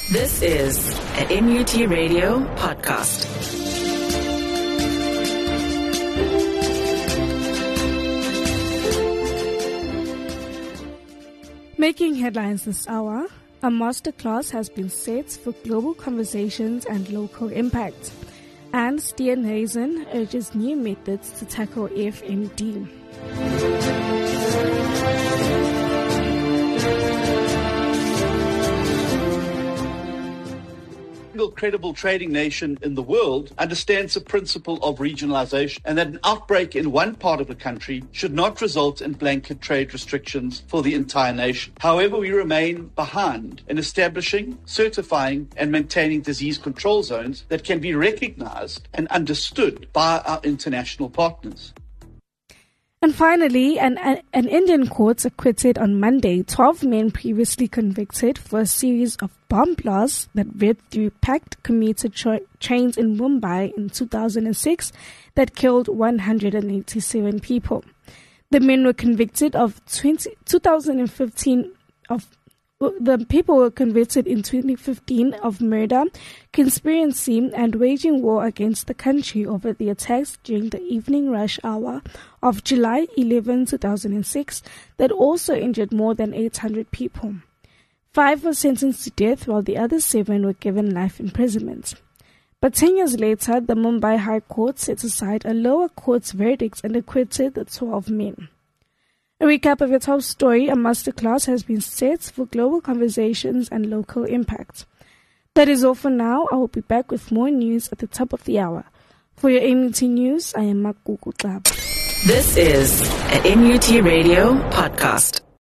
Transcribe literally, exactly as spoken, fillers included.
This is an N U T Radio podcast. Making headlines this hour, a masterclass has been set for global conversations and local impact. And Steenhuisen urges new methods to tackle F M D. Single credible trading nation in the world understands the principle of regionalization and that an outbreak in one part of the country should not result in blanket trade restrictions for the entire nation. However, we remain behind in establishing, certifying and maintaining disease control zones that can be recognized and understood by our international partners. And finally, an, an Indian court acquitted on Monday twelve men previously convicted for a series of bomb blasts that ripped through packed commuter tra- trains in Mumbai in two thousand six that killed one hundred eighty-seven people. The men were convicted of twenty, two thousand fifteen of The people were convicted in twenty fifteen of murder, conspiracy, and waging war against the country over the attacks during the evening rush hour of July eleventh, two thousand six that also injured more than eight hundred people. Five were sentenced to death while the other seven were given life imprisonment. But ten years later, the Mumbai High Court set aside a lower court's verdict and acquitted the twelve men. A recap of your top story, a masterclass has been set for global conversations and local impact. That is all for now. I will be back with more news at the top of the hour. For your N U T News, I am Makuku Tlab. This is an N U T Radio podcast.